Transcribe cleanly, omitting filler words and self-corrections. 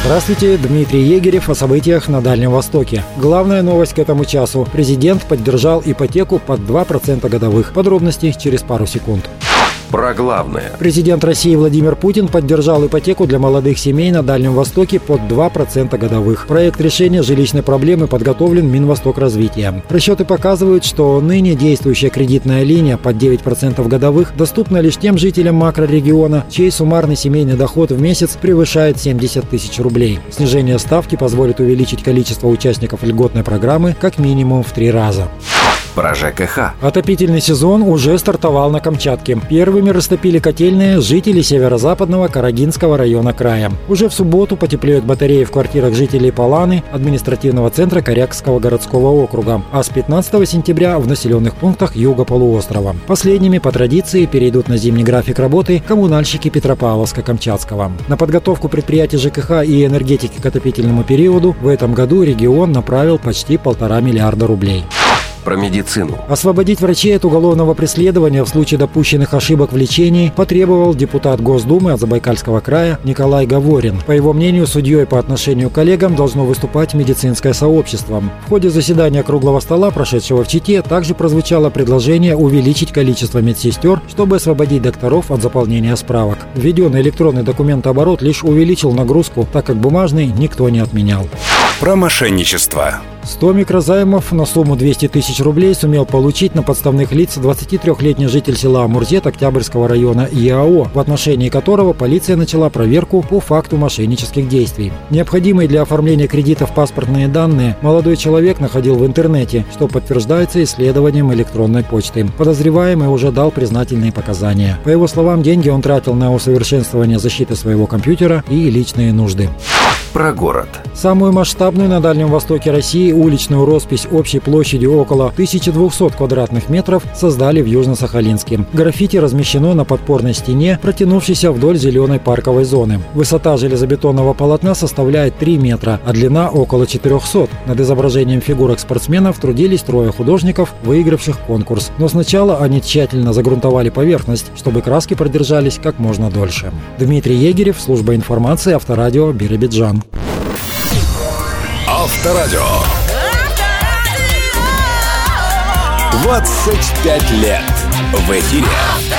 Здравствуйте, Дмитрий Егерев о событиях на Дальнем Востоке. Главная новость к этому часу. Президент поддержал ипотеку под 2% годовых. Подробности через пару секунд. Про главное. Президент России Владимир Путин поддержал ипотеку для молодых семей на Дальнем Востоке под 2% годовых. Проект решения жилищной проблемы подготовлен Минвостокразвития. Расчеты показывают, что ныне действующая кредитная линия под 9% годовых доступна лишь тем жителям макрорегиона, чей суммарный семейный доход в месяц превышает 70 тысяч рублей. Снижение ставки позволит увеличить количество участников льготной программы как минимум в 3 раза. Про ЖКХ. Отопительный сезон уже стартовал на Камчатке. Первыми растопили котельные жители северо-западного Карагинского района края. Уже в субботу потеплеют батареи в квартирах жителей Паланы, административного центра Корякского городского округа, а с 15 сентября в населенных пунктах юга полуострова. Последними по традиции перейдут на зимний график работы коммунальщики Петропавловска-Камчатского. На подготовку предприятий ЖКХ и энергетики к отопительному периоду в этом году регион направил почти 1,5 миллиарда рублей. Про медицину. Освободить врачей от уголовного преследования в случае допущенных ошибок в лечении потребовал депутат Госдумы от Забайкальского края Николай Гаворин. По его мнению, судьей по отношению к коллегам должно выступать медицинское сообщество. В ходе заседания круглого стола, прошедшего в Чите, также прозвучало предложение увеличить количество медсестер, чтобы освободить докторов от заполнения справок. Введенный электронный документооборот лишь увеличил нагрузку, так как бумажный никто не отменял. Про мошенничество. 100 микрозаймов на сумму 200 тысяч рублей сумел получить на подставных лиц 23-летний житель села Амурзет Октябрьского района ИАО, в отношении которого полиция начала проверку по факту мошеннических действий. Необходимые для оформления кредитов паспортные данные молодой человек находил в интернете, что подтверждается исследованием электронной почты. Подозреваемый уже дал признательные показания. По его словам, деньги он тратил на усовершенствование защиты своего компьютера и личные нужды. Про город. Самую масштабную на Дальнем Востоке России уличную роспись общей площадью около 1200 квадратных метров создали в Южно-Сахалинске. Граффити размещено на подпорной стене, протянувшейся вдоль зеленой парковой зоны. Высота железобетонного полотна составляет 3 метра, а длина около 400. Над изображением фигурок спортсменов трудились 3 художников, выигравших конкурс. Но сначала они тщательно загрунтовали поверхность, чтобы краски продержались как можно дольше. Дмитрий Егерев, служба информации, Авторадио, Биробиджан. Авторадио. 25 лет в эфире.